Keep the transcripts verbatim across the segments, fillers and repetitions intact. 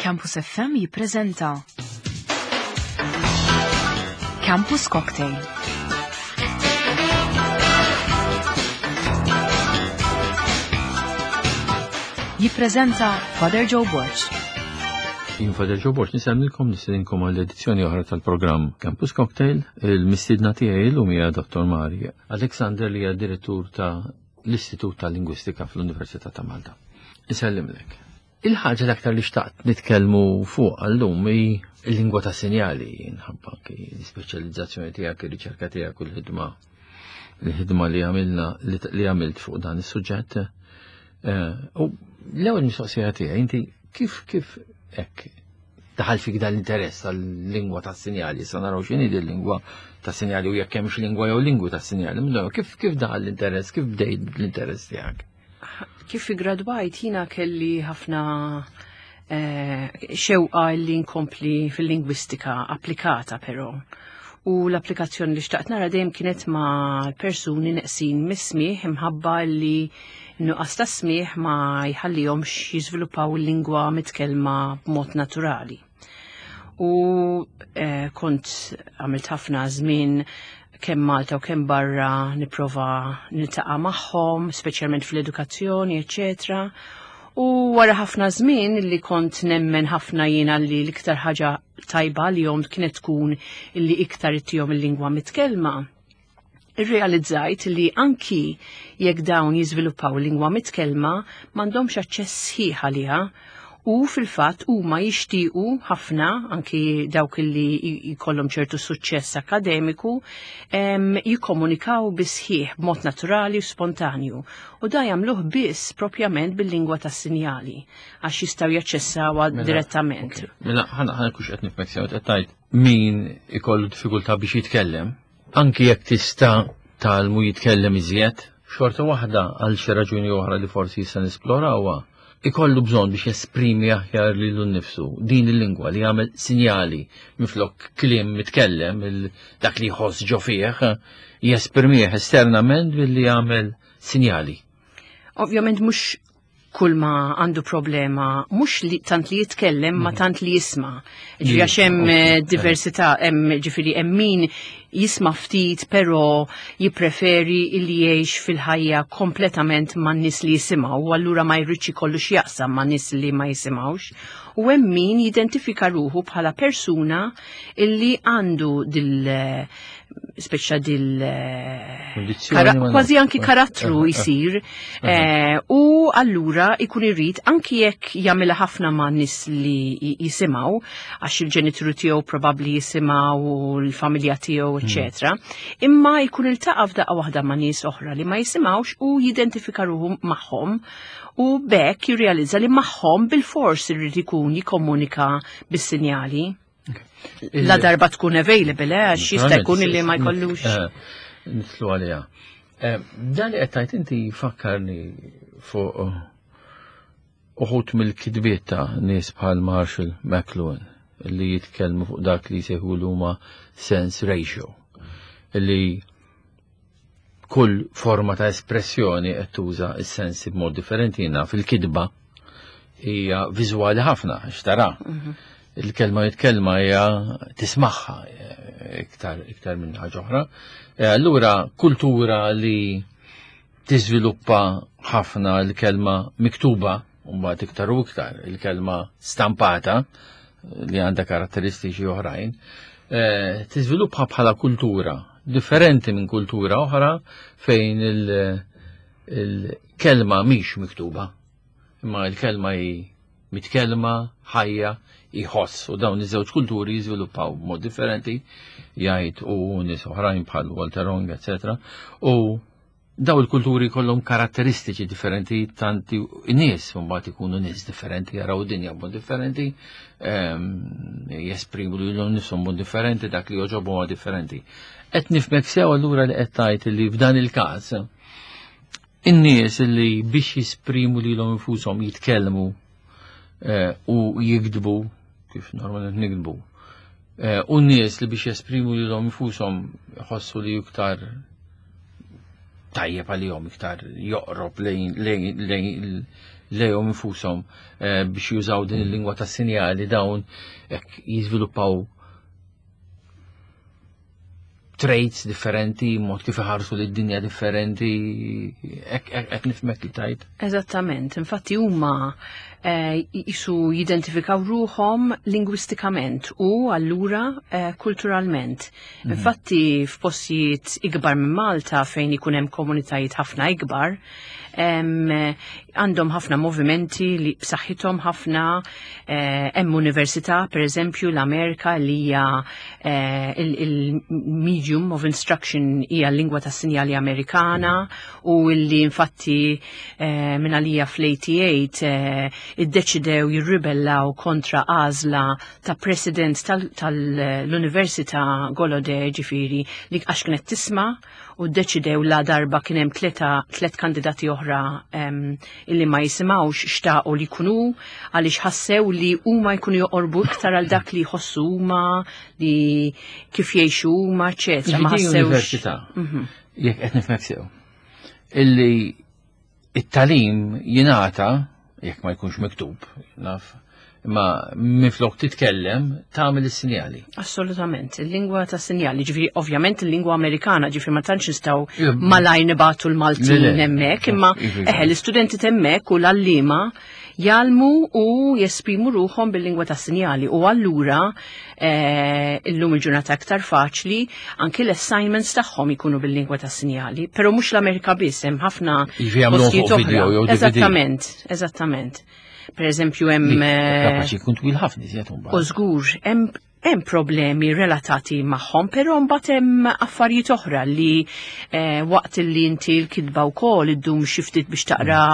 Campus F M jippreżenta Campus Cocktail. Jippreżenta Father Joe Borch. Jien Father Joe Borch nisemlilkom nistedinkom għall-edizzjoni oħra tal-programm Campus Cocktail. Il-mistidna tiegħi llum hija Dottor Marja Alexander li hija direttur ta' l-Istitut tal-Lingwistika fl-Università ta' Malta. Isellimlek. Il-ħaġa l-aktar li xtaqt nitkellmu fuq għallum hi l-lingwa ta' sinjali, nħabba l-ispeċjalizzazzjoni tiegħek, ir-riċerka tiegħek u l-ħidma l-ħidma li għamilna li għamilt fuq dan is-suġġett. U l-ewwel mistoqsija tiegħi inti kif kif hekk daħal fik dan l-interess tal-lingwa ta' sinjali, sa naraw x'inhi l-lingwa ta' sinjali u jekk hemmx lingwa jew lingwi ta' sinjali. Kif kif daħal l-interess, kif bdejt l-interess tiegħek? Kif gradwajt jina kelli ħafna xewqa li nkompli fil-lingwistika applikata però. U l-applikazzjoni li xtaqt nara dejjem kienet ma' persuni neqsin mis-smieħ imħabba li nuqqas ta' smieħ ma jħallihomx jiżviluppaw il-lingwa mitkellma b'mod naturali. U kont għamilt ħafna żmien kemm Malta u kemm barra nipprova niltaqa' magħhom, speċjalment fl-edukazzjoni, eċċetera. U wara ħafna żmien li kont nemmen ħafna jiena li l-iktar ħaġa tajba li jom kienet tkun illi iktar ittihom il-lingwa mitkellma. Irrealizzajt li anki jekk dawn jiżviluppaw lingwa mitkellma m'għandhomx aċċess sħiħ għaliha. U fil-fatt huma jixtiequ ħafna anki dawk li jkollhom ċertu suċċess akademiku jikkomunikaw bisħieħ b'mod naturali u spontanju. U da jagħmluh biss propjament bil-lingwa tas-sinjali għax jistgħu jaċċessawha direttament. Mela ħana ħana kux qed nifmeksjaw qed tgħid min ikollu diffikultà biex jitkellem, anki jekk tista' talmu jitkellem iżjed, xorta waħda għal xi raġuni oħra li forsi jista' nisplorawha ikollu bżonn biex jesprimi aħjar lilu nnifsu din il-lingwa li jagħmel sinjali minflok kliem mitkellem dak li jħoss ġo fih jesprimih esternament billi jagħmel sinjali. Ovvjament mhux kull ma għandu problema mhux li tant li jitkellem ma tant li jisma'. Ġifieri għax hemm diversità, hemm ġifieri hemm min jisma' ftit però jippreferi li jgħix fil-ħajja kompletament man-nies li jisimgħu u allura ma jridx ikollu x'jaqsam man nies li ma jisimgħux. U hemm min jidentifika ruħu bħala persuna illi għandu dil speċa dil kważi anki karattru jsir u allura ikun irrid anki jekk jagħmilha ħafna ma' nies li jisimgħu għax il-ġenituri tiegħu probabbli jisimgħu u l-familja tiegħu eċetera, imma jkun iltaqa' f'daqqa waħda ma' nies oħra li ma jisimgħux u jidentifika ruħu magħhom u bekk jirrealizza li magħhom bil-fors irid ikun jikkomunika bis-sinjali. La darba tkun available, għax jista' jkun li ma jkollux. Nitlu għaliha. Dan li qed tgħid inti fakkarni fuq uħud mill-kidbiet ta' nies bħal Marshall McLuhan li jitkellmu fuq dak li jsejħu huma sense ratio. Li kull forma ta' espressjoni qed tuża s-sensi b'mod differenti jiena fil-kidba hija viżwali ħafna x'tara. Il-kelma jitkellma hija tismaħħa iktar iktar minn ħaġa oħra. Allura kultura li tiżviluppa ħafna l-kelma miktuba u mbagħad iktar u iktar il-kelma stampata li għandha karatteristiċi oħrajn tiżviluppa bħala kultura differenti minn kultura oħra fejn il-kelma mhix miktuba imma l-kelma hi mitkellma ħajja jħoss u dawn iż-żewġ kulturi jiżviluppaw b'mod differenti jgħid u nies oħrajn bħal Walter Ong, eċetera. U daw il-kulturi kollhom karatteristiċi differenti tanti nies mbagħad ikunu nies differenti jaraw dinja b'mod differenti, jesprimu lilhom nifshom b'mod differenti dak li joġobhom differenti. Qed nifhmek sew allura li qed tgħid li f'dan il-każ in-nies li biex jisprimu lilhom infushom jitkellmu u jikdbu kif normalment nikdbu. U n-nies li biex jesprimu lilhom infushom jħossu li iktar tajjeb għalihom iktar joqrob lejn lejhom infushom biex jużaw din il-lingwa tas-sinjali dawn hekk jiżviluppaw traits differenti, mod kif iħarsu lid-dinja differenti, hekk nifhmek li tajt. Eżattament, infatti huma jisu jidentifikaw ruhom lingwistikament u allura kulturalment. Infatti f'postijiet ikbar minn Malta fejn ikun hemm komunitajiet ħafna ikbar, għandhom ħafna movimenti li b'saħħithom ħafna, hemm università pereżempju l-Amerika li hija il-medium of instruction hija l-lingwa tas-sinjali Amerikana u li infatti minn għalija fl-eighty-eight iddeċidew jirribellaw kontra għażla ta' president tal-Università Gallaudet ġifieri li għax kienet tisma' u ddeċidew la darba kien hemm tliet kandidati oħra illi ma jisimgħux xtaqu li jkunu għaliex ħassew li huma jkunu joqorbu iktar għal dak li jħossu huma li kif jgħixu huma eċetera. Ma ħassewx. Jekk qed nifhmek sew. Illi it-talim jingħata jekk ma jkunx miktub, naf. Ma minflok titkellem tagħmel is-sinjali. Assolutament, il-lingwa ta' sinjali, ġifieri ovvjament il-lingwa Amerikana, ġifieri ma tantx nistgħu malaj nibatu l-Maltin hemmhekk, imma eħe l-istudenti hemmhekk u l-allima jalmu u jesprimu ruhom bil-lingwa ta' sinjali u allura illum il-ġurnata aktar faċli anke l-assignments tagħhom ikunu bil-lingwa ta' sinjali, però mhux l-Amerika biss hemm ħafna postijiet oħra. Eżattament, eżattament. Per eżempju hemm kapaċi jkun twil ħafna iżjed u żgur hemm hemm problemi relatati magħhom, però mbagħad hemm affarijiet oħra li waqt li inti l-kidba wkoll iddum xi ftit biex taqra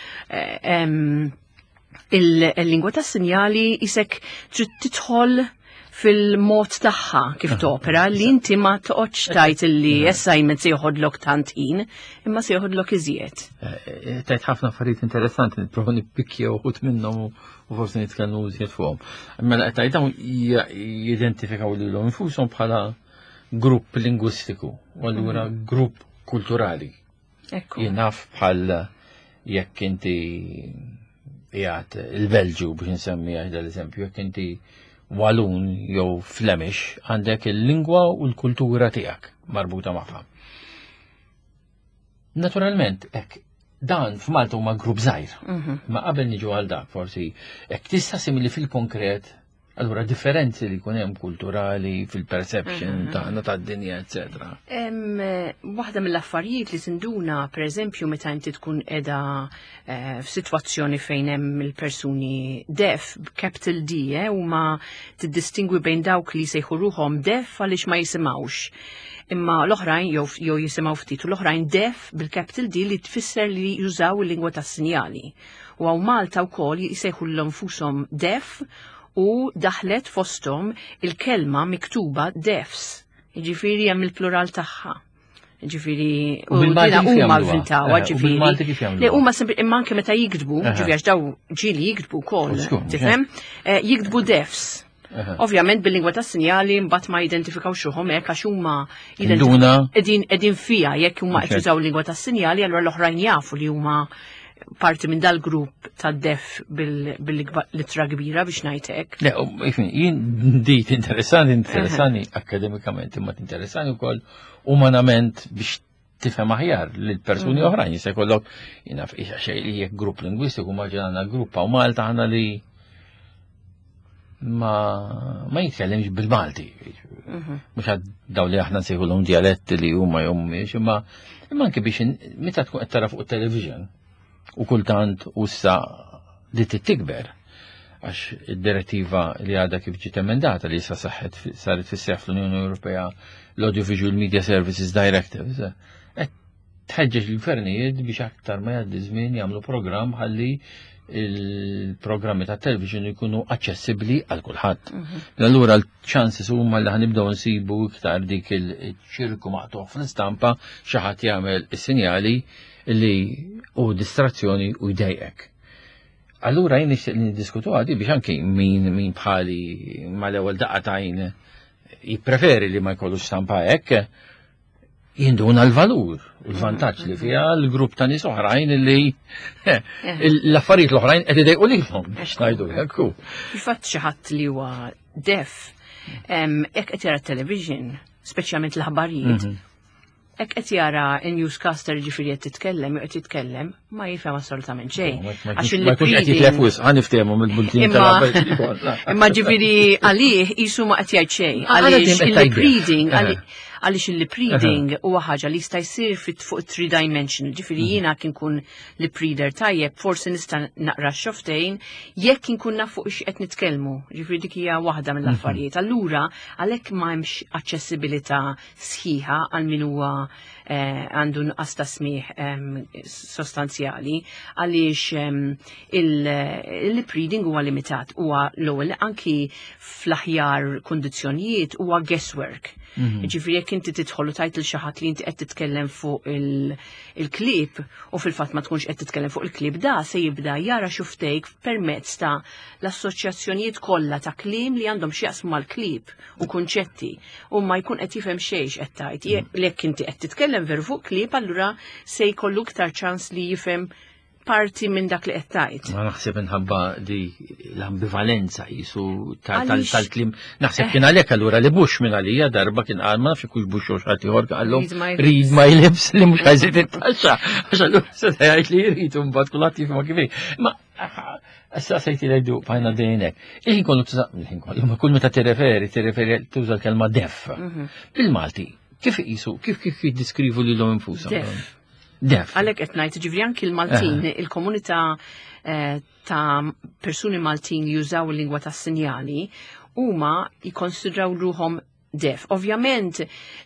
il-lingwa tas-sinjali isek trid tidħol fil-mod tagħha kif topera li inti ma toqgħodx tajt illi assignment se joħodlok tant ħin imma se joħodlok iżjed. Tajt ħafna affarijiet interessanti nipprova nippikja uħud minnhom u forsi nitkellmu iżjed fuqhom. Mela qed tajt dawn jidentifikaw lilhom infushom bħala grupp lingwistiku u allura grupp kulturali. Jien naf bħal jekk inti qiegħed il-Belġju biex insemmi dal-eżempju jekk inti Walun jew Flemish għandek il-lingwa u l-kultura tiegħek marbuta magħha. Naturalment, hekk dan f'Malta huma grupp żgħir. Ma qabel niġu għal dak forsi hekk tista' simili fil-konkret allura differenzi li jkun hemm kulturali fil-perception tagħna tad-dinja, eċetera. Hemm waħda mill-affarijiet li tinduna pereżempju meta inti tkun qiegħda f'sitwazzjoni fejn hemm il-persuni deaf capital D huma tiddistingwi bejn dawk li jsejħu ruhom deaf għaliex ma jisimgħux. Imma l-oħrajn jew jisimgħu ftit u l-oħrajn deaf bil-capital D li tfisser li jużaw il-lingwa tas-sinjali. U hawn Malta wkoll jsejħu lhom nfushom deaf u daħlet fosthom il-kelma miktuba deafs. Jiġifieri hemm il-plural tagħha. Jiġifieri u dina huma l-vintaw, ġifieri. Li huma imma anke meta jiktbu, ġifieri għax daw ġieli jiktbu wkoll, tifhem? Jiktbu deafs. Ovvjament bil-lingwa tas-sinjali mbagħad ma jidentifikawx ruhom hekk għax huma qegħdin qegħdin fiha jekk huma qed jużaw lingwa tas-sinjali allura l-oħrajn jafu li huma parti minn dal-grupp tad-def bil-litra kbira biex ngħidlek. Le, jien dit interessanti, interessanti akademikament, imma interessanti wkoll umanament biex tifhem aħjar lil persuni oħrajn jista' jkollok jiena xejn li jekk grupp lingwistiku ma ġenna grupp u Malta aħna li ma ma jitkellimx bil-Malti. Mhux għad daw li aħna nsejħulhom dialetti li huma jew mhumiex, imma imma anke biex meta tkun qed tara fuq it-television u kultant ussa li tikber għax id-direttiva li għadha kif ġiet emendata li issa saħħet saret fis-seħħ fl-Unjoni Ewropea l-Audiovisual Media Services Directive qed tħeġġeġ il-gvernijiet biex aktar ma jgħaddi żmien jagħmlu programm ħalli il-programmi ta' television jkunu aċċessibbli għal kulħadd. Allura l-chances huma li ħanibdew nsibu iktar dik il-ċirku maqtuħ fl-istampa xi ħadd jagħmel is-sinjali li u distrazzjoni u jdejqek. Allura jien nixtieq li niddiskutu għadi biex anke min min bħali mal-ewwel daqqa ta' jien jippreferi li ma jkollux stampa hekk jinduna l-valur, u l-vantaġġ li fiha l-grupp ta' nies oħrajn li l-affarijiet l-oħrajn qed idejqu lilhom biex ngħidu hekk hu. Fil-fatt xi ħadd li huwa def, hekk qed jara t-television, speċjalment l-aħbarijiet, hekk qed jara n-newscaster ġifieri qed titkellem, qed jitkellem, ma jifhem assolutament xejn. Għax Ma jkunx qed jitlef wisq, ħaniftehmu mill-bultin tal-aħbarijiet. Imma ġifieri għalih qisu ma qed jgħid xejn. Għaliex il-lip reading għaliex il-lip reading huwa ħaġa li jista' jsir fuq three dimensional, ġifieri jiena kien kun lip reader tajjeb, forsi nista' naqra xoftejn jekk inkun naf fuq x'qed nitkellmu, ġifieri dik hija waħda mill-affarijiet. Allura għalhekk m'hemmx aċċessibilità sħiħa għal min huwa għandu nuqqas ta' smigħ sostanzjali għaliex il-lip reading huwa limitat, huwa l-ewwel anki fl-aħjar kundizzjonijiet huwa guesswork. Ġifieri jekk inti tidħol u tajt il xi ħadd li inti qed titkellem fuq il-klip u fil-fatt ma tkunx qed titkellem fuq il-klip, da se jibda jara xuftejk permezz ta' l-assoċjazzjonijiet kollha ta' kliem li għandhom xi jaqsmu mal-klip u kunċetti u ma jkun qed jifhem xejn qed tajt. Jekk inti qed titkellem veru fuq klip, allura se jkollu iktar ċans li jifhem parti minn dak li qed tajt. Ma naħseb inħabba di l-ambivalenza jisu tal-klim. Naħseb kien għalhekk allura li Bush minn għalija darba kien qal ma nafx ikux Bush u xħat ieħor qallhom read my lips li mhux ħajżid it-taxxa. Għax allura se jgħid li jrid u mbagħad kulħadd jifhem kif. Ma issa sejti ngħidu bħajna dejnek. Il-ħin kollu il-ħin kollu ma kull meta tirreferi, tirreferi tuża l-kelma def. Bil-Malti, kif iqisu, kif kif jiddiskrivu lilhom infushom? Def. Għalhekk qed ngħid ġifieri anki l-Maltin, il-komunità ta' persuni Maltin li jużaw il-lingwa tas-sinjali huma jikkonsidraw ruhom def. Ovvjament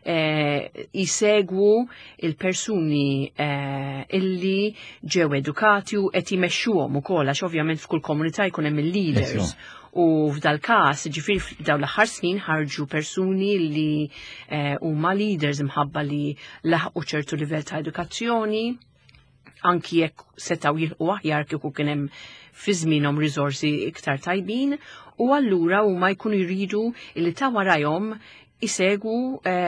jisegwu il-persuni illi ġew edukati u qed jimexxuhom ukoll għax ovvjament f'kull komunità jkun hemm il-leaders. U f'dal każ, ġifieri f'dawn l-aħħar snin ħarġu persuni li huma leaders imħabba li laħqu ċertu livell ta' edukazzjoni, anki jekk setgħu jilqu aħjar kieku kien hemm fi żmienhom riżorsi iktar tajbin, u allura huma jkunu jridu li ta' warajhom isegwu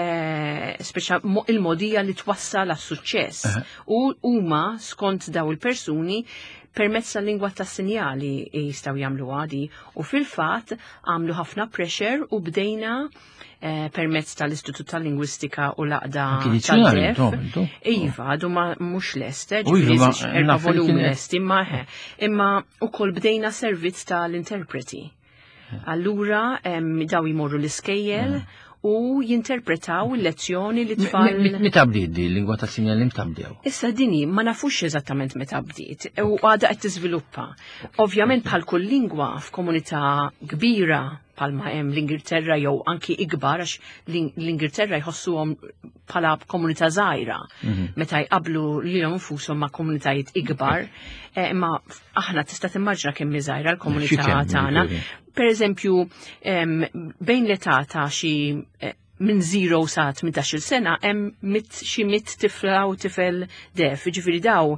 speċa il-modija li twassal għas-suċċess. U huma skont daw il-persuni permezz tal-lingwa tas-sinjali jistgħu jagħmlu għadi u fil-fatt għamlu ħafna pressure u bdejna permezz tal-Istitut tal-Lingwistika u l-Aqda tal-Def. Iva, għadu ma mhux lester, ġifieri erba' volumi lesti, imma imma wkoll bdejna servizz tal-interpreti. Allura daw jmorru l-iskejjel u jinterpretaw il-lezzjoni li tfal. Meta bdiet di l-lingwa ta' sinjali meta bdew? Issa dini ma nafux eżattament meta bdiet u għadha qed tiżviluppa. Ovvjament bħal kull lingwa f'komunità kbira bħalma hemm l-Ingilterra jew anki ikbar għax l-Ingilterra jħossuhom bħala komunità żgħira meta jqablu lilhom infushom ma' komunitajiet ikbar, imma aħna tista' timmaġna kemm żgħira l-komunità tagħna. Pereżempju, bejn l-età ta' xi minn zero sa tmintax-il sena hemm xi mit tifla u tifel def, jiġifieri daw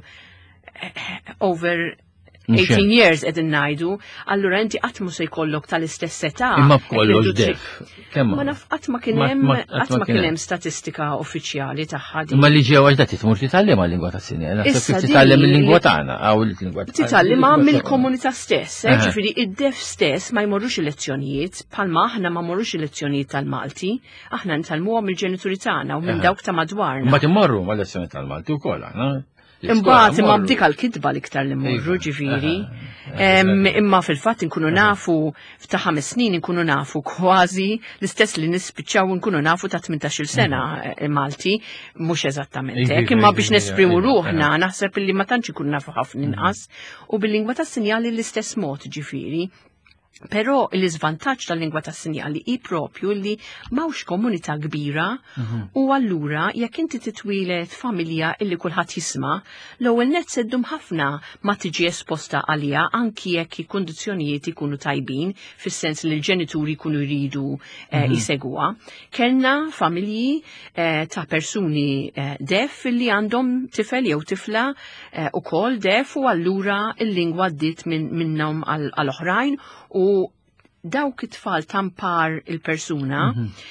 over eighteen years qegħdin ngħidu, allura inti qatt mhu se jkollok tal-istess età. Imma b'kollox def. Ma naf qatt ma kien hemm qatt ma kien hemm statistika uffiċjali tagħha. Imma li ġew għax da titmur titgħallem għal-lingwa tas-sinjali. Naħseb titgħallem il-lingwa tagħna aw il-lingwa tagħna. Titgħallimha mill-komunità stess, ġifieri id-def stess ma jmorrux il-lezzjonijiet bħalma aħna ma mmorrux il-lezzjonijiet tal-Malti, aħna nitgħallmuhom mill-ġenituri tagħna u minn dawk ta' madwarna. Imbagħad immorru mal-lezzjoni tal-Malti wkoll aħna. Imbagħad imma b'dik għall-kitba l-iktar li mmorru ġifieri. Imma fil-fatt inkunu nafu f'ta' ħames snin inkunu nafu kważi l-istess li nispiċċaw inkunu nafu ta' tmintax-il sena Malti, mhux eżattament hekk, imma biex nesprimu ruħna naħseb li ma tantx ikunu nafu ħafna inqas u bil-lingwa tas-sinjali l-istess mod ġifieri. Però l-iżvantaġġ tal-lingwa tas-sinjali hi propju li m'hawnx komunità kbira u allura jekk inti titwilet familja illi kulħadd jisma', l-ewwel nett seddum ħafna ma tiġi esposta għaliha anki jekk il-kundizzjonijiet ikunu tajbin fis-sens li l-ġenituri jkunu jridu jsegwuha. Kellna familji ta' persuni def li għandhom tifel jew tifla ukoll def u allura l-lingwa ddiet minnhom għall-oħrajn u dawk it-tfal tampar il-persuna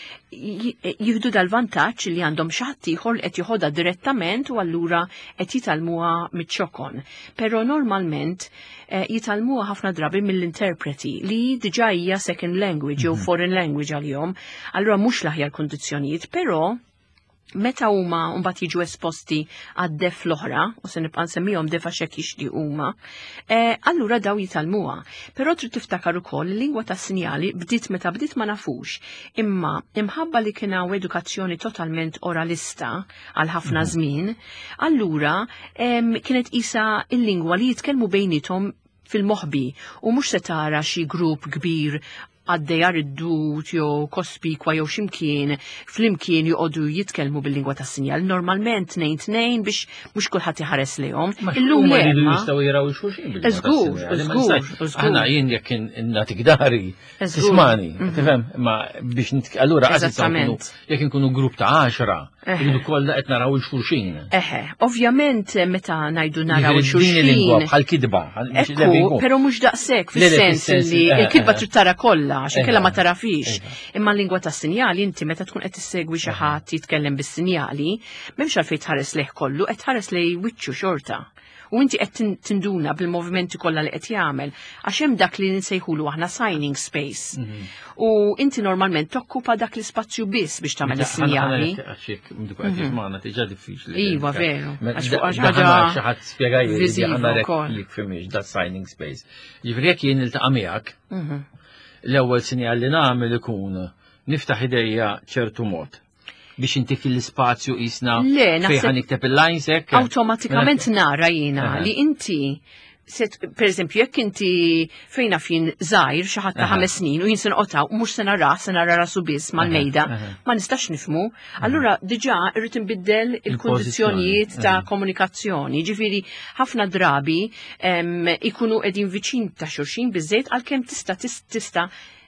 jieħdu dal-vantaġġ li għandhom xi ħadd ieħor li qed joħodha direttament u allura qed jitalmuha miċ-ċokon. Però normalment jitalmuha ħafna drabi mill-interpreti li diġà hija second language jew foreign language għalihom, allura mhux l-aħjar kundizzjonijiet, però meta huma mbagħad jiġu esposti għad-def l-oħra, u se nibqa' nsemmihom def għax hekk jixtieq huma, allura daw jitalmuha. Però trid tiftakar ukoll il-lingwa tas-sinjali bdiet meta bdiet ma nafux, imma imħabba li kien hawn edukazzjoni totalment oralista għal ħafna żmien, allura kienet qisha il-lingwa li jitkellmu bejnietom fil-moħbi u mhux se tara xi grupp kbir għaddejar id-dut, jew kospikwa, jew ximkien, flimkien joqogħdu jitkellmu bil-lingwa tas-sinjal. Normalment nejn tnejn biex mhux kulħadd iħares lihom. Illum jistgħu jaraw il-xulxin bil-lingwa tas-sinjal. Żgur, żgur. Aħna jien jekk nagħtik dari tismani, tifhem, ma biex allura jekk inkunu grupp ta' għaxra, irridu kollha qed naraw il-xulxin. Eħe, ovvjament meta ngħidu naraw il-xulxin. Bħal kidba. Ekku, però mhux daqshekk fis-sens li l-kidba trid tara kollha għaxin kella ma tarafix. Imma l-lingwa tas-sinjali inti meta tkun qed tissegwi xi ħadd jitkellem bis-sinjali, m'hemmx għalfejn tħares lejh kollu, qed tħares lej wiċċu xorta. U inti qed tinduna bil-movimenti kollha li qed jagħmel għax hemm dak li nsejħulu aħna signing space. U inti normalment tokkupa dak l-ispazju biss biex tagħmel is-sinjali. Għaxek mdik qed magħna tiġà diffiċli. Iva veru. Għax fuq ħaġa xi ħadd spjegajli li għandna li fhimiex da signing space. Ġifieri jekk jien iltaqa' miegħek, l-ewwel sinjal li nagħmel ikun niftaħ idejja ċertu mod biex inti fil-spazju isna fejn ħanikteb il-lines hekk. Awtomatikament nara jiena li inti per eżempju jekk inti fejna fin żgħir xi ħadd ta' ħames snin u jien se nqotaw mhux se nara se nara rasu biss mal-mejda, ma nistax nifhmu, allura diġà irrid inbiddel il-kundizzjonijiet ta' komunikazzjoni. Ġifieri ħafna drabi ikunu qegħdin viċin ta' xulxin biżejjed għalkemm tista' tista'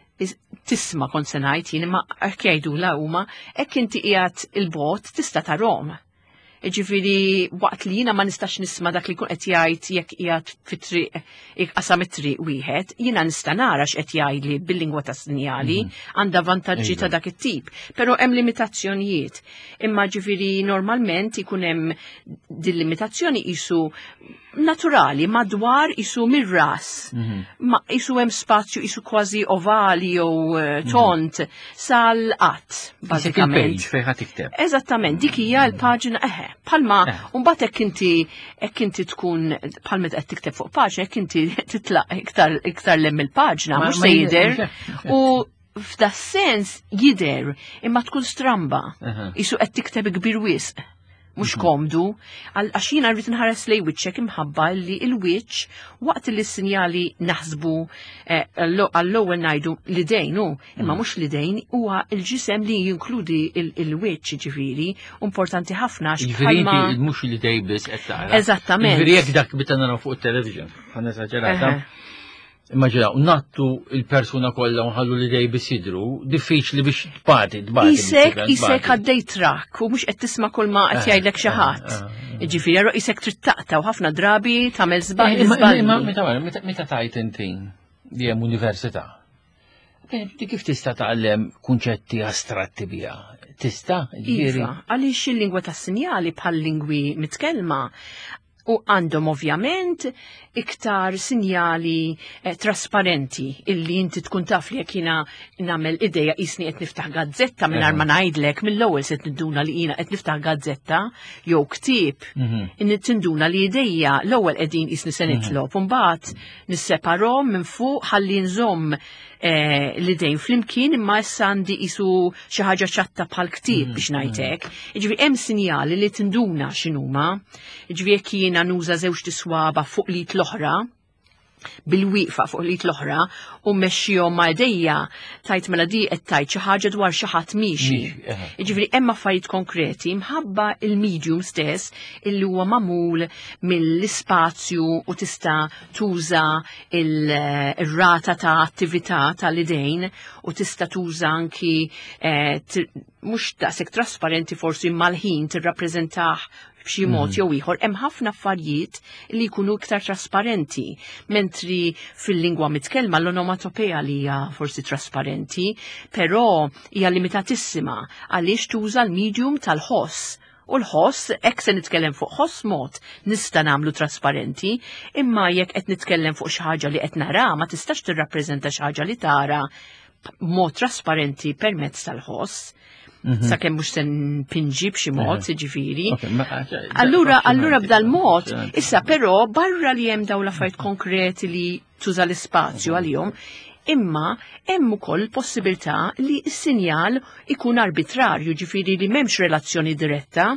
tisma' kont se ngħid jien imma hekk jgħidula huma hekk inti qiegħed il-bogħod tista' tarahom. Ġifieri waqt li jiena ma nistax nisma' dak li jkun qed jgħid jekk qiegħed fit-triq qasam it-triq wieħed, jiena nista' nara x'qed jgħidli bil-lingwa tas-sinjali għandha vantaġġi ta' dak it-tip, però hemm limitazzjonijiet. Imma ġifieri normalment ikun hemm din limitazzjoni qisu naturali madwar isu mir-ras. Ma isu hemm spazju isu kważi ovali jew tont sal-qatt bażikament. Fejn ħadd tikteb. Eżattament, dik hija l-paġina eħe. Palma mbagħad hekk inti hekk inti tkun bħalma qed tikteb fuq paġna hekk inti titlaq iktar iktar lemm il-paġna mhux se jidher u f'da sens jidher imma tkun stramba. Isu qed tikteb kbir wisq. Mhux komdu, għax jiena rrid nħares lej wiċċek imħabba li l-wiċċ waqt li s-sinjali naħsbu għall-ewwel ngħidu l-idejn hu, imma mhux l-idejn huwa l-ġisem li jinkludi l-wiċċ ġifieri, importanti ħafna għax bħalma mhux l-idej biss qed tara. Eżattament. Ġifieri jekk dak bita naraw fuq it-television, ħana esaġerata. Immaġinaw, nattu il-persuna kollha nħallu li dej bisidru, diffiċli biex tbati, tbati. Isek, isek għaddej trak, u mhux qed tisma' kull ma qed jgħidlek xi ħadd. Ġifieri isek trid taqta' u ħafna drabi tagħmel żball. Meta tajt inti li hemm università. Kif tista' tagħlem kunċetti astratti biha? Tista'? Iva, għaliex il-lingwa tas-sinjali bħal lingwi mitkellma u għandhom ovvjament iktar sinjali eh, trasparenti illi inti tkun taf li jekk jiena nagħmel idea qisni qed niftaħ gazzetta mingħajr ma ngħidlek mill-ewwel se tinduna li jiena qed niftaħ gazzetta jew ktieb inni tinduna li idejja l-ewwel qegħdin qisni se nitlob u mbagħad nisseparhom minn fuq ħalli nżomm eh, l-idejn flimkien imma issa għandi qisu xi ħaġa ċatta bħal ktieb biex ngħidlek. Jiġifieri hemm sinjali li tinduna x'inhuma. Jiġifieri jekk jiena nuża żewġ tiswaba fuq lit l-oħra, bil-wieqfa fuq lit l-oħra u mmexxihom ma' idejja tajt mela di qed tajt xi ħaġa dwar xi ħadd miexi. Jiġifieri hemm affarijiet konkreti mħabba il-medium stess illi huwa magħmul mill-ispazju u tista' tuża il-rata ta' attività tal-idejn u tista' tuża anki mhux daqshekk trasparenti forsi mal-ħin tirrappreżentah f'xi mod jew ieħor hemm ħafna affarijiet li jkunu iktar trasparenti, mentri fil-lingwa mitkellma l-onomatopea li hija forsi trasparenti, però hija limitatissima għaliex tuża l-medium tal-ħoss. U l-ħoss, ek se nitkellem fuq ħoss mod, nista' nagħmlu trasparenti, imma jekk qed nitkellem fuq xi ħaġa li qed nara, ma tistax tirrappreżenta xi ħaġa li tara mod trasparenti permezz tal-ħoss. Sakemm mhux se npinġi b'xi mod, ġifieri. Allura, allura b'dal mod, issa però barra li hemm dawn l-affarijiet konkreti li tuża l-ispazju għalihom, imma hemm ukoll possibilità li s-sinjal ikun arbitrarju, ġifieri li m'hemmx relazzjoni diretta.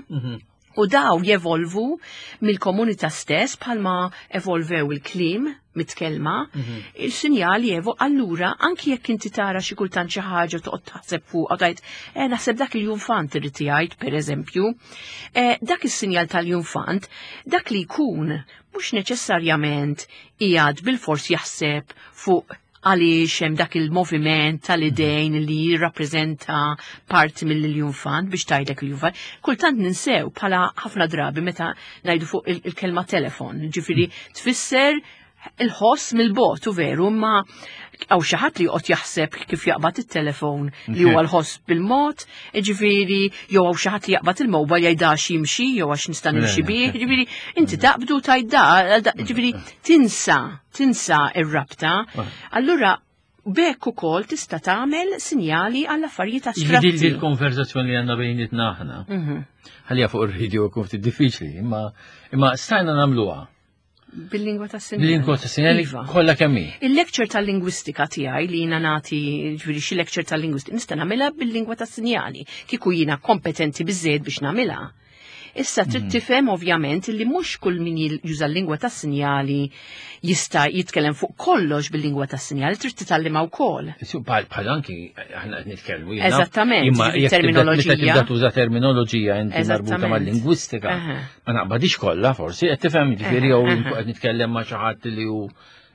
U daw jevolvu mill-komunità stess bħalma evolvew il-klim mitkelma, il-sinjal jevu allura anki jekk inti tara xi kultant xi ħaġa toqgħod taħseb fuq u tgħid eh naħseb dak il-junfant irid jgħid pereżempju, eh, dak is-sinjal tal-junfant dak li jkun mhux neċessarjament qiegħed bil-fors jaħseb fuq għaliex hemm dak il-moviment tal-idejn li jirrappreżenta parti mill-junfant biex tgħidlek il-junfant. Kultant ninsew bħala ħafna drabi meta ngħidu fuq il-kelma telefon, ġifieri tfisser il-ħoss mill-bot u veru, ma għaw xi ħadd li joqgħod jaħseb kif jaqbad it-telefon li huwa l-ħoss bil-mod, ġifieri jew hawn xi ħadd li jaqbad il-mowbajl jgħidax jimxi jew għax nista' nimxi bih, ġifieri inti taqbdu tajda, ġifieri tinsa, tinsa ir-rabta. Allura bekk ukoll tista' tagħmel sinjali għall affarijiet astratti. Jidi l-konverzazzjoni li għandna bejnietna aħna. Ħallija fuq ir-radio jkun ftit diffiċli, imma imma stajna nagħmluha. Bil-lingwa ta' sinjali. Bil-lingwa ta' sinjali kollha kemm hi. Il-lecture tal-lingwistika tiegħi li jiena nagħti ġifieri xi lecture tal-lingwistika nista' nagħmilha bil-lingwa ta' sinjali kieku jiena kompetenti biżżejjed biex nagħmilha. Issa trid tifhem ovvjament li mhux kull min juża l-lingwa ta' sinjali jista' jitkellem fuq kollox bil-lingwa ta' sinjali, trid titgħallimha wkoll. Bħal anki aħna qed nitkellmu. Eżattament, imma terminoloġija. Meta tibda tuża terminoloġija inti marbuta mal-lingwistika. Ma naqbadix kollha forsi qed tifhem ġifieri jew qed nitkellem ma' xi ħadd li hu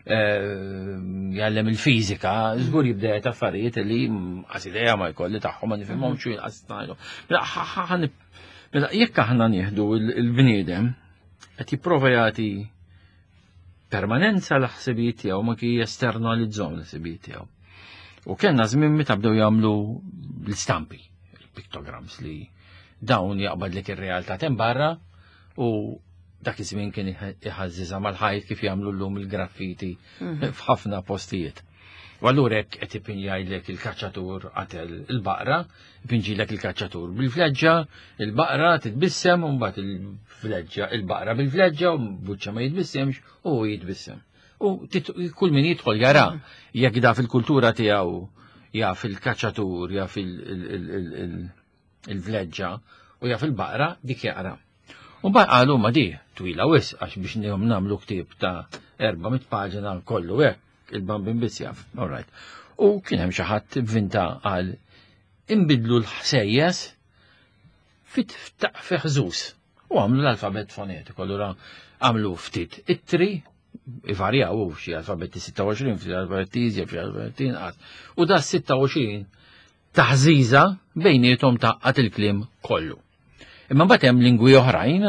jgħallem il-fiżika, żgur jibda affarijiet li qas idea ma jkolli tagħhom ma nifhimhomx xi jinqas. Mela jekk aħna nieħdu il-bniedem qed jipprova jagħti permanenza l-ħsibijiet tiegħu ma kien jesternalizzhom l-ħsibijiet tiegħu. U kellna żmien meta bdew jagħmlu l-istampi, il-piktograms li dawn jaqbadlek ir-realtà hemm barra u dak iż-żmien kien iħażżiżha mal-ħajt kif jagħmlu llum il-graffiti f'ħafna postijiet. U allura hekk qed ipinjajlek il-kaċċatur qatel il-baqra, ipinġilek il-kaċċatur bil-vleġġa, il-baqra titbissem u mbagħad il-vleġġa il-baqra bil-vleġġa u buċċa ma jitbissemx u jitbissem. U kull min jidħol jara jekk da fil-kultura tiegħu jaf il-kaċċatur, jaf il-vleġġa u jaf il-baqra dik jaqra. U mbagħad qalu ma di twila wis għax biex nagħmlu ktieb ta' erba' mit paġina kollu hekk. Il-bambin biss jaf, all right. U kien hemm xi ħadd vinta qal inbidlu l-ħsejjes fit fi ħżus. U għamlu l-alfabet fonetiku, allura għamlu ftit ittri, ivarjaw xi alfabeti sitta u għoxrin, f'xi alfabeti iżjed, f'xi alfabeti inqas. U da sitta u għoxrin taħżiża bejniethom taqqat il-kliem kollu. Imma mbagħad hemm lingwi oħrajn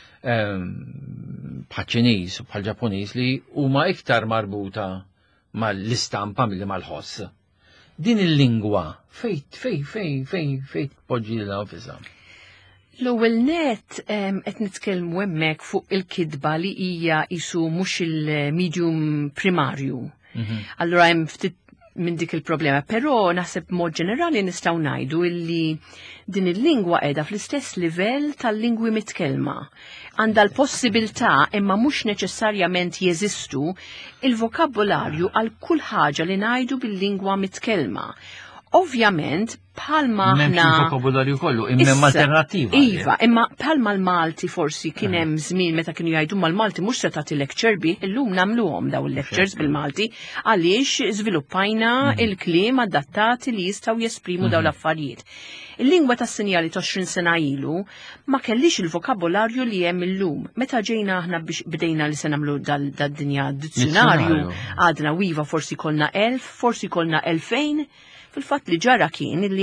bħal Ċiniż u bħal Ġappuniż li huma iktar marbuta mal-istampa milli mal-ħoss. Din il-lingwa fejt fej fej fej fej poġġi l nfisha. L-ewwel net qed nitkellmu hemmhekk fuq il-kidba li hija isu mhux il-medium primarju. Allura hemm ftit minn dik il-problema, però naħseb mod ġenerali nistgħu ngħidu illi din il-lingwa qiegħda fl-istess livell tal-lingwi mitkellma. Għandha l-possibilità imma mhux neċessarjament jeżistu il-vokabularju għal kull ħaġa li ngħidu bil-lingwa mitkellma. Ovvjament, bħalma aħna. Il-vokabularju kollu, imma alternattiva. Iva, imma bħalma l-Malti forsi kien hemm żmien meta kienu jgħidu mal-Malti mhux se tagħti lecture bih, illum nagħmluhom daw il-lectures bil-Malti għaliex żviluppajna il-kliem adattati li jistgħu jesprimu daw l-affarijiet. Il-lingwa tas-sinjali ta' għoxrin sena ilu ma kellix il-vokabularju li hemm illum. Meta ġejna aħna biex bdejna li se nagħmlu dal-dinja dizzjonarju, għadna wiva forsi kolna elf, forsi kolna elfejn. Fil-fatt li ġara kien li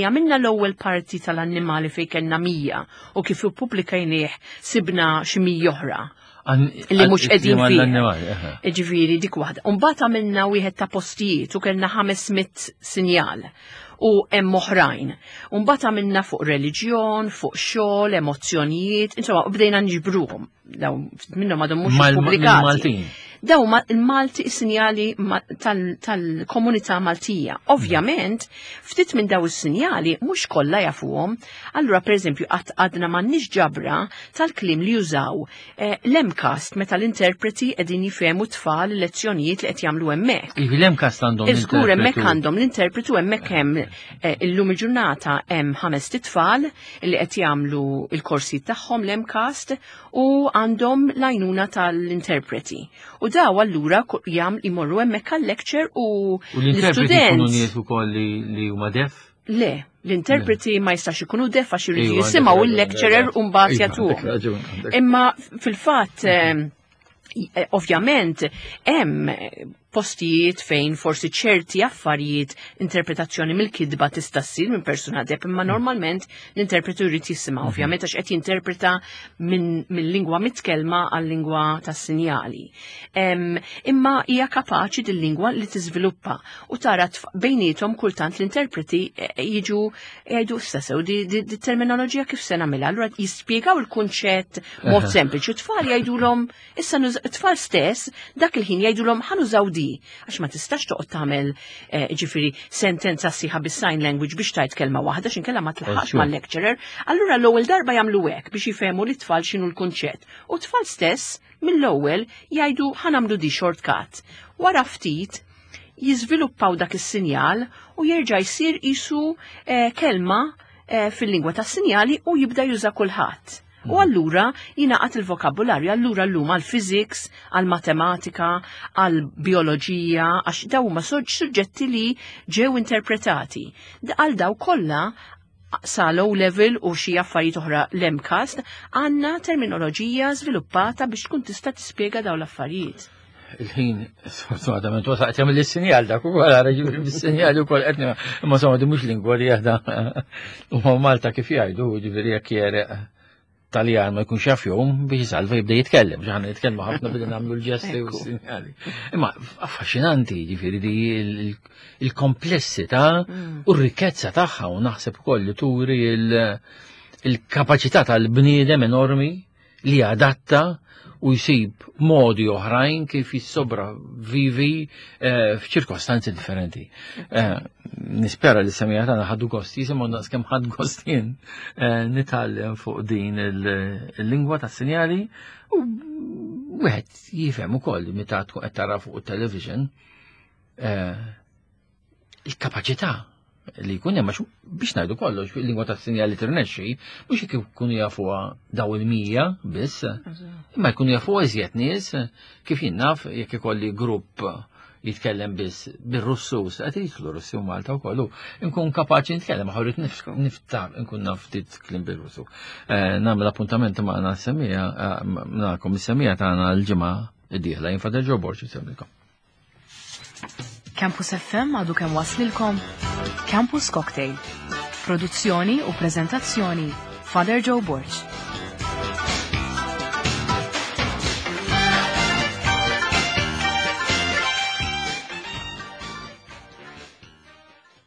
għamilna l-ewwel parti tal-annimali fejn kellna mija u kif ippubblikajnieh sibna xi mija oħra. Li mhux qegħdin fih. Ġifieri dik waħda. U mbagħad għamilna wieħed ta' postijiet u kellna ħamesmit sinjal u hemm oħrajn. U mbagħad għamilna fuq reliġjon, fuq xogħol, emozzjonijiet, insomma bdejna nġibruhom. Daw minnhom għadhom mhux pubblikati. Daw il-Malti is-sinjali tal-komunità Maltija. Ovvjament, ftit minn daw is-sinjali mhux kollha jafuhom. Allura pereżempju qatt għadna m'għandniex ġabra tal-kliem li jużaw l-Emcast meta l-interpreti qegħdin jifhmu tfal lezzjonijiet li qed jagħmlu hemmhekk. L-Emcast għandhom Iżgur hemmhekk għandhom l-interpretu hemmhekk hemm illum il-ġurnata hemm ħames titfal li qed jagħmlu l-korsi tagħhom l-Emcast u għandhom l-għajnuna tal-interpreti. U daw allura jam imorru hemmhekk għal-lecture u l-interpreti jkunu nies ukoll li huma def? Le, l-interpreti ma jistax ikunu def għax iridu jisimgħu il-lecturer u mbagħad jagħtuhom. Imma fil-fatt ovvjament hemm postijiet fejn forsi ċerti affarijiet interpretazzjoni mill-kidba tista' ssir minn persuna deb, imma normalment l-interpretu jrid jisimha ovvjament għax qed jinterpreta minn lingwa mitkellma għal lingwa tas-sinjali. Imma hija kapaċi din-lingwa li tiżviluppa u tara bejniethom kultant l-interpreti jiġu jgħidu stessew di terminoloġija kif se nagħmilha. Allura jispjegaw il-kunċett mod sempliċi. Tfal jgħidulhom issa tfal stess dak il-ħin jgħidulhom ħanużaw di għax ma tistax toqgħod tagħmel ġifieri sentenza sieħa bis-sign language biex tajt kelma waħda x'inkella ma tlaħħax mal-lecturer. Allura l-ewwel darba jagħmlu hekk biex jifhmu li tfal x'inhu l-kunċett. U tfal stess mill-ewwel jgħidu ħanamlu di shortcut. Wara ftit jiżviluppaw dak is-sinjal u jerġa' jsir qisu kelma fil-lingwa tas-sinjali u jibda juża kulħadd. U allura jinaqat il-vokabularju, allura llum għal-physics, għal-matematika, għal-bioloġija, għax daw ma suġġetti li ġew interpretati. Għal daw kollha sa low level u xi affarijiet oħra l-Emcast għandna terminoloġija żviluppata biex tkun tista' tispjega daw l-affarijiet. Il-ħin, sfortunatament, wasaqt jagħmel is-sinjal dak ukoll ara ġifieri bis-sinjali wkoll qed imma somma di mhux lingwa li jaħda u Malta kif jgħidu ġifieri jekk jereq Taljan ma jkunx jaf jom biex jisalva jibda jitkellem, ġaħna jitkellmu ħafna bidna nagħmlu l-ġesti u s-sinjali. Imma affaxxinanti ġifieri di il-komplessità u r-rikkezza tagħha u naħseb ukoll li turi il-kapaċità tal-bniedem enormi li adatta u jsib modi oħrajn kif jissobra vivi f'ċirkostanzi differenti. Nispera li s-semija tagħna ħaddu gost, jisimgħu naqs kemm ħadd gost jien nitgħallem fuq din il-lingwa tas-sinjali u wieħed jifhem ukoll meta tkun qed tara fuq it-television il-kapaċità li jkun hemm biex ngħidu kollox fil-lingwa tas-sinjali tirnexxi mhux jekk ikunu jafuha daw il-mija biss, imma jkunu jafuha iżjed nies kif jien naf jekk ikolli grupp jitkellem biss bir-Russus, qed jitlu Russi u Malta wkoll nkun kapaċi nitkellem ħawrit niftar nkun naf ftit kliem bir-Russu. Nagħmel appuntamenti magħna s-semmija magħkom is-semmija tagħna l-ġimgħa d-dieħla jien Father Joe Borch isemmilkom. Campus F M għadu kemm waslilkom Campus Cocktail. Produzzjoni u preżentazzjoni Father Joe Borch.